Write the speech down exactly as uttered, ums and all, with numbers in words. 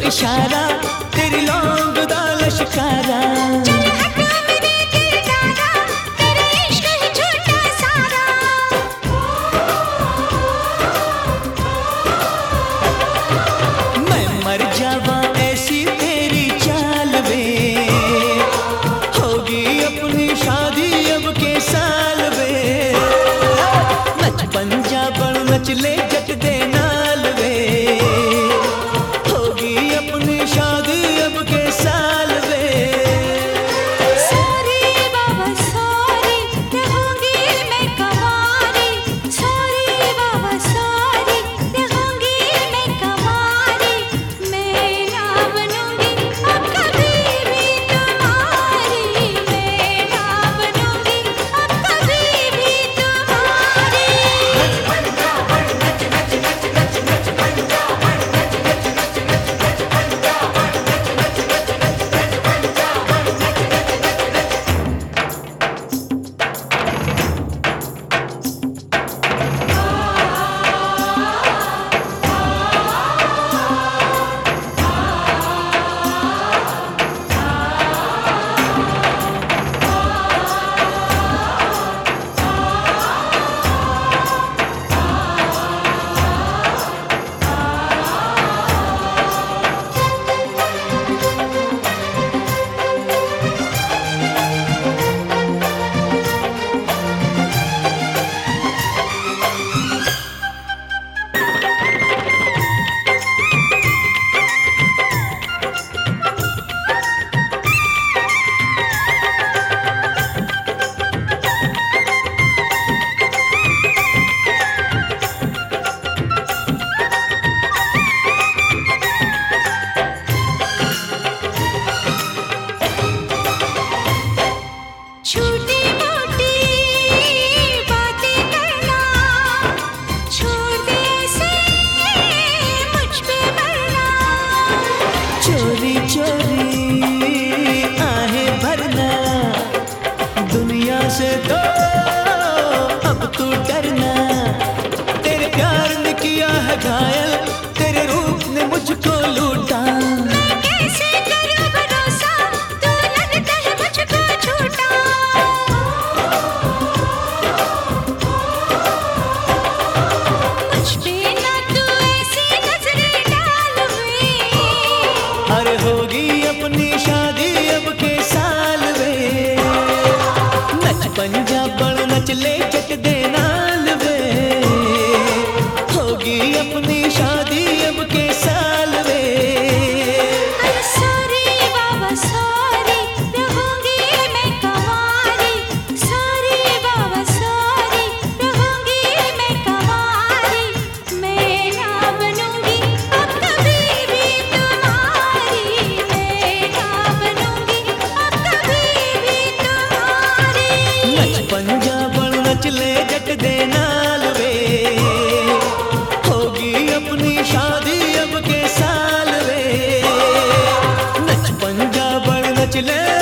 इशारा, तेरी लौंग दा लश्कारा। मैं मर जावा ऐसी तेरी चाल वे, होगी अपनी शादी अब के साल वे। नच पंजाबन नच ले जट दे नाल वे, होगी अपनी शादी अब के साल वे। सॉरी बाबा सॉरी, रहूंगी मैं कंवारी। सॉरी बाबा सॉरी, रहूंगी मैं कंवारी। मैं ना बनूंगी अब कभी भी तुम्हारी। मैं ना बनूंगी अब कभी भी तुम्हारी। छोटी मोटी बातें करना छोड़ दे से मुझ पे मरना। चोरी चोरी आहें भरना, दुनिया से तो अब तू डरना। तेरे प्यार ने किया है घायल, तेरे रूप ने मुझको लूटा। मैं कैसे करूं भरोसा, तू लगता है मुझको झूठा। मुझ पे ना तू ऐसी नजरें डाल वे। अरे होगी अपनी शादी अब के साल वे। नच पंजाबन नच ले जट दे नाल वे, होगी अपनी शादी अब के साल वे। अरे सॉरी बाबा सॉरी, रहूंगी मैं कंवारी। सॉरी बाबा सॉरी, रहूंगी मैं कंवारी। मैं ना बनूंगी अब कभी भी तुम्हारी। मैं ना बनूंगी अब कभी भी तुम्हारी। नच पंजाबन नच ले जट दे नाल वे, होगी अपनी शादी अब के साल वे। नच पंजाबन नच ले